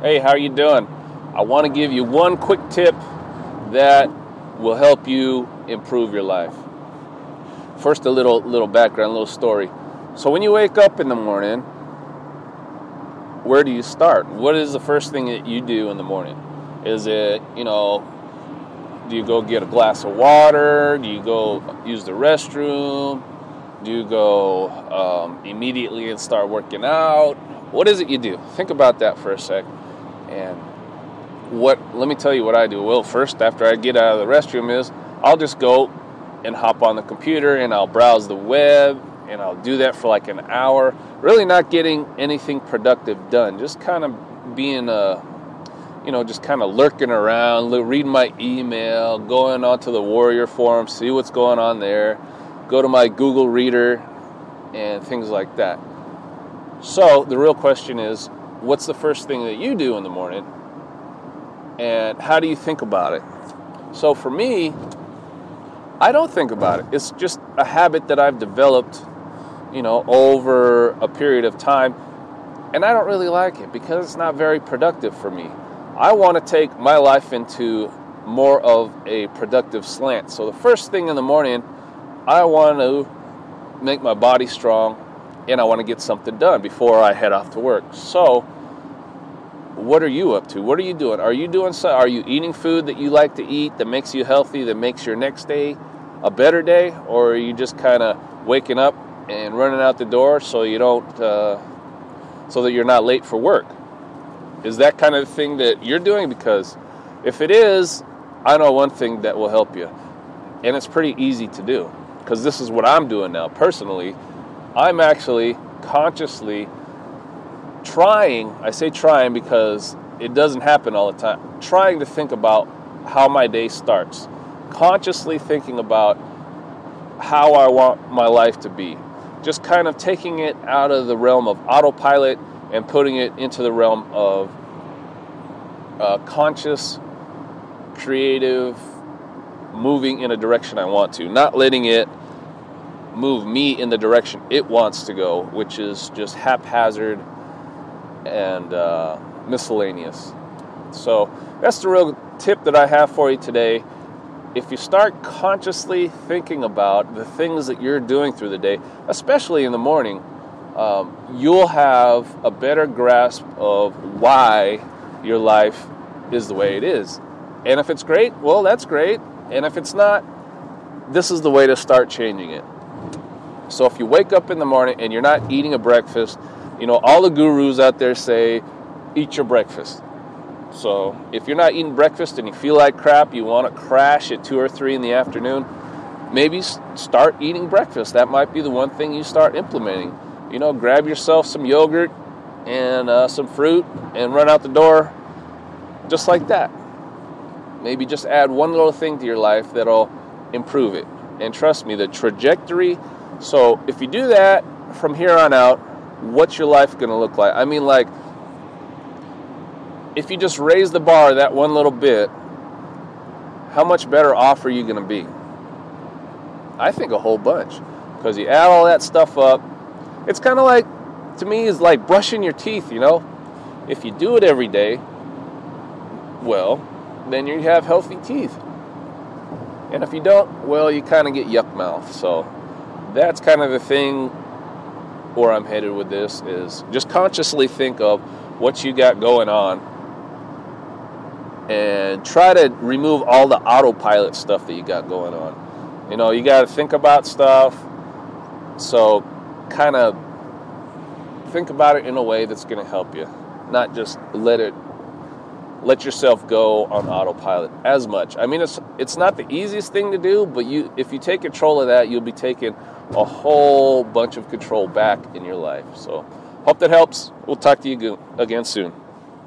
Hey, how are you doing? I want to give you one quick tip that will help you improve your life. First, a little background, a little story. So when you wake up in the morning, where do you start? What is the first thing that you do in the morning? Is it, do you go get a glass of water? Do you go use the restroom? Do you go immediately and start working out? What is it you do? Think about that for a sec. And let me tell you what I do. Well, first, after I get out of the restroom I'll just go and hop on the computer and I'll browse the web and I'll do that for like an hour. Really not getting anything productive done. Just kind of being just kind of lurking around, reading my email, going onto the Warrior Forum, see what's going on there, go to my Google Reader and things like that. So the real question is, what's the first thing that you do in the morning? And how do you think about it? So for me, I don't think about it. It's just a habit that I've developed, over a period of time. And I don't really like it because it's not very productive for me. I want to take my life into more of a productive slant. So the first thing in the morning, I want to make my body strong and I want to get something done before I head off to work. So what are you up to? What are you doing? Are you eating food that you like to eat, that makes you healthy, that makes your next day a better day? Or are you just kind of waking up and running out the door so you don't, so that you're not late for work? Is that kind of thing that you're doing? Because if it is, I know one thing that will help you. And it's pretty easy to do. Because this is what I'm doing now. Personally, I'm actually consciously trying, I say trying because it doesn't happen all the time, trying to think about how my day starts, consciously thinking about how I want my life to be, just kind of taking it out of the realm of autopilot and putting it into the realm of conscious, creative, moving in a direction I want to, not letting it move me in the direction it wants to go, which is just haphazard and miscellaneous. So that's the real tip that I have for you today. If you start consciously thinking about the things that you're doing through the day, especially in the morning, you'll have a better grasp of why your life is the way it is. And if it's great, well, that's great. And if it's not, this is the way to start changing it. So if you wake up in the morning and you're not eating a breakfast, all the gurus out there say, eat your breakfast. So if you're not eating breakfast and you feel like crap, you want to crash at 2 or 3 in the afternoon, maybe start eating breakfast. That might be the one thing you start implementing. Grab yourself some yogurt and some fruit and run out the door just like that. Maybe just add one little thing to your life that'll improve it. And trust me, the trajectory. So if you do that from here on out, what's your life going to look like? I mean, like, if you just raise the bar that one little bit, how much better off are you going to be? I think a whole bunch. Because you add all that stuff up, it's kind of like, to me, it's like brushing your teeth, If you do it every day, well, then you have healthy teeth. And if you don't, well, you kind of get yuck mouth. So that's kind of the thing where I'm headed with this, is just consciously think of what you got going on and try to remove all the autopilot stuff that you got going on. You got to think about stuff, so kind of think about it in a way that's going to help you, not just let yourself go on autopilot as much. I mean, it's not the easiest thing to do, but if you take control of that, you'll be taking a whole bunch of control back in your life. So hope that helps. We'll talk to you again soon.